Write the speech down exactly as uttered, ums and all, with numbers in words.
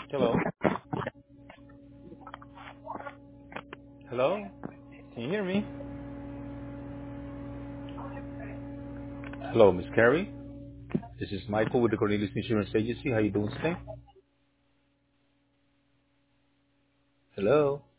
Hello? Hello? Can you hear me? Hello, Miss Carrie. This is Michael with the Cornelius Insurance Agency. How you doing today? Hello?